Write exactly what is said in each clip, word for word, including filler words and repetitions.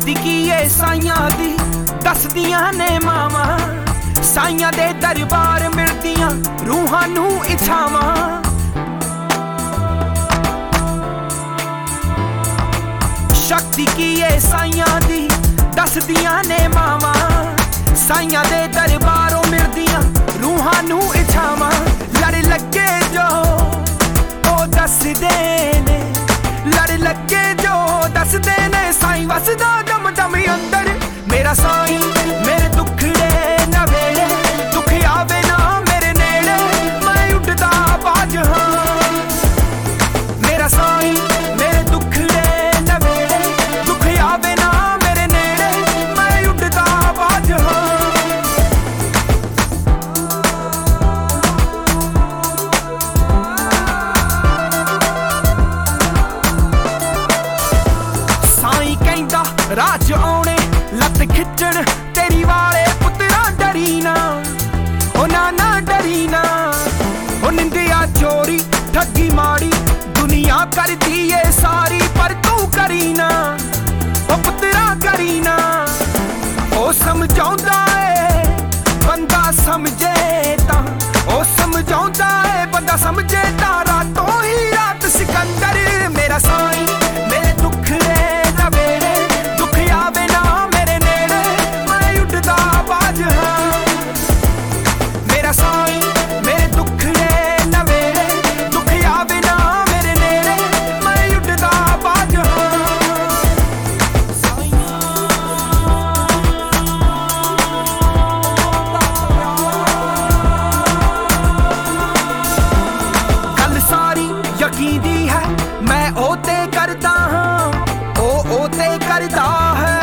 शक्ति की ये साइयां दी दसदियां ने मावां, साइयां दे दरबार मिलदियां रूहां नू इच्छावां। शक्ति की ये साइयां दी दसदियां ने मावां, साइयां दे दरबारों मिलदियां रूहां नू इच्छावां। लड़ लगे जो ओ दसदे ने, लड़ लगे जो दसदे ने, साईं वसदा दम दम अंदर मेरा साईं। मेरे दुखड़े नवेड़े दुख आवे ना मेरे नेड़े, मैं उड़दा बाज हां मेरा साईं। मेरे दुखड़े नवेड़े दुख आवे ना मेरे नेड़े, मैं उड़दा बाज हां। साईं कहंदा राज आउणे लत खिचण तेरी वाले पुत्रा डरी ना, ओ नाना डरी ना। ओ निंदिया चोरी ठगी माड़ी दुनिया करदी ये सारी, पर तू करी ना ओ पुत्रा करी ना। ओ समझाउंदा है बंदा समझे तां, ओ समझाउंदा है बंदा समझे तां, रातों ही रात सिकंदर मेरा साईं। मेरे दुखड़े नवेड़े दुख आवे ना मेरे नेड़े, मैं उड़दा बाज हां मेरा साईं। मेरे दुखड़े नवेड़े दुख आवे ना मेरे नेड़े, मैं उड़दा बाज हां। गल सारी यकीन दी है मैं ओते करदा हां, ओ ओते करदा है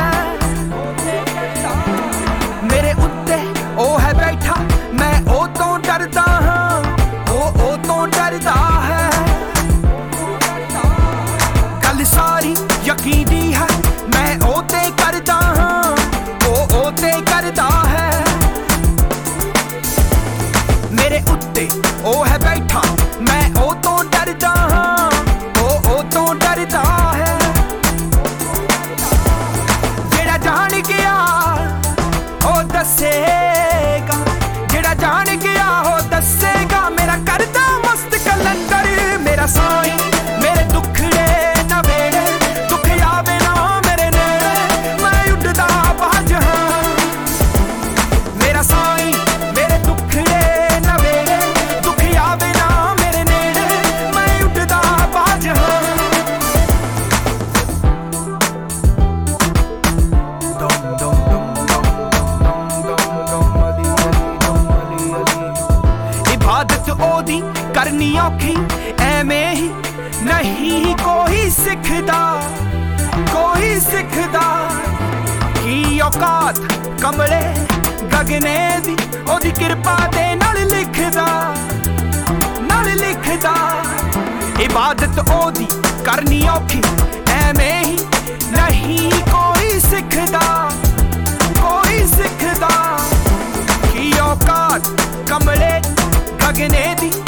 मेरे उत्ते ओ है बैठा, मैं ओ तो डरदा हां, ओ ओ तो डरदा है। गल सारी यकीन दी है मैं ओते करदा हां, ओ ओते करदा है मेरे उत्ते ओ है बैठा, मैं ओ तो डरदा हां, ओ ओ तो डरदा है। जेड़ा जान गया ओ दसेगा, जेड़ा जान गया हो दसेगा, मेरा करदा मस्त कलंदर मेरा साईं। मेरे दुखड़े नवेड़े दुख आवे ना मेरे नेड़े, मैं उड़दा बाज हां मेरा साईं। मेरे दुखड़े नवेड़े दुख आवे ना मेरे नेड़े, मैं उड़दा बाज हां। दम दम इबादत ओदी करनी औखी ऐवें ही नहीं कोई सिखदा, कोई सिखदा की औकात कमले गगने दी ओदी किरपा दे नाल लिखदा, नाल लिखदा। इबादत ओदी करनी औखी ऐवें ही नहीं कोई सिखदा, कोई सिखदा की औकात कमले गगने दी